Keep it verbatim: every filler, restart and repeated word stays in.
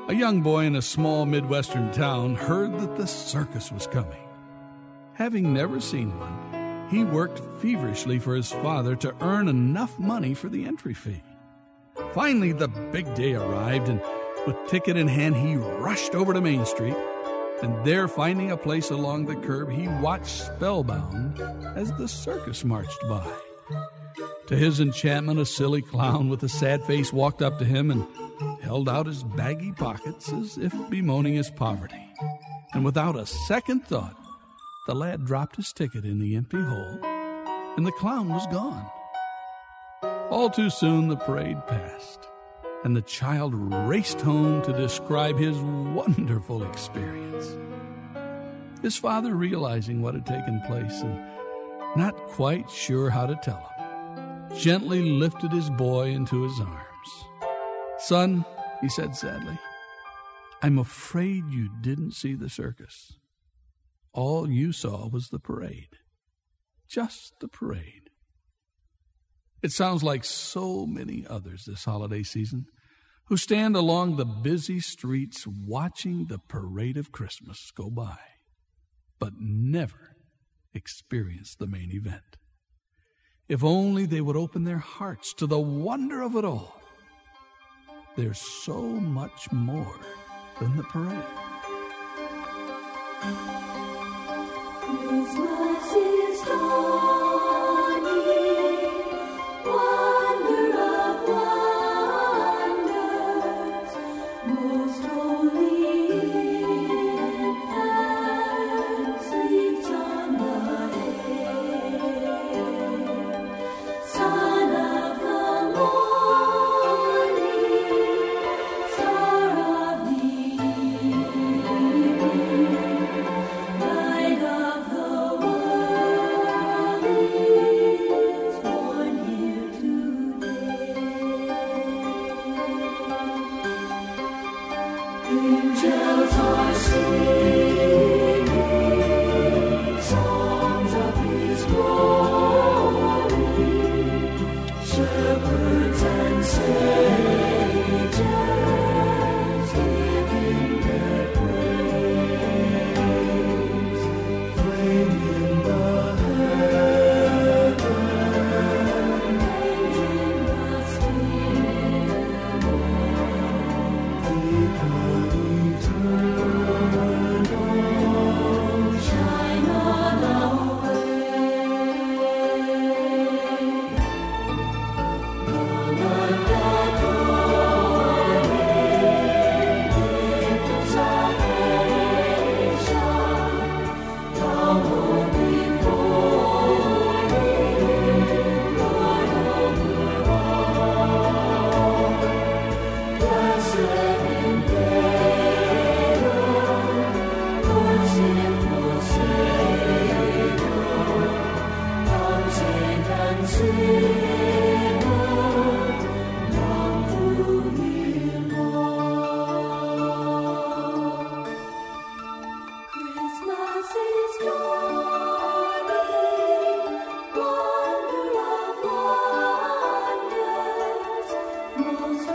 A young boy in a small Midwestern town heard that the circus was coming. Having never seen one, he worked feverishly for his father to earn enough money for the entry fee. Finally, the big day arrived, and with ticket in hand, he rushed over to Main Street, and there, finding a place along the curb, he watched spellbound as the circus marched by. To his enchantment, a silly clown with a sad face walked up to him and held out his baggy pockets as if bemoaning his poverty. And without a second thought, the lad dropped his ticket in the empty hole, and the clown was gone. All too soon, the parade passed, and the child raced home to describe his wonderful experience. His father, realizing what had taken place and not quite sure how to tell him, gently lifted his boy into his arms. "Son," he said sadly, "I'm afraid you didn't see the circus. All you saw was the parade. Just the parade." It sounds like so many others this holiday season who stand along the busy streets watching the parade of Christmas go by, but never experience the main event. If only they would open their hearts to the wonder of it all. There's so much more than the parade. Christmas is dawning, wonder of wonders, most holy infant sleeps on the air. Son of the morning, star of the evening, light of the world is born here today. Angels are singing songs of His glory. Shepherds and sages give Him their praise. Flame in the heaven, hangs in the stillness, deep eternal, shine on our way. Long at that dawning, gift of salvation, thou art before Him, Lord over all. Blessed Invader, merciful Savior, come saint and sinner, long to Him all. Christmas is dawning, wonder of wonders, most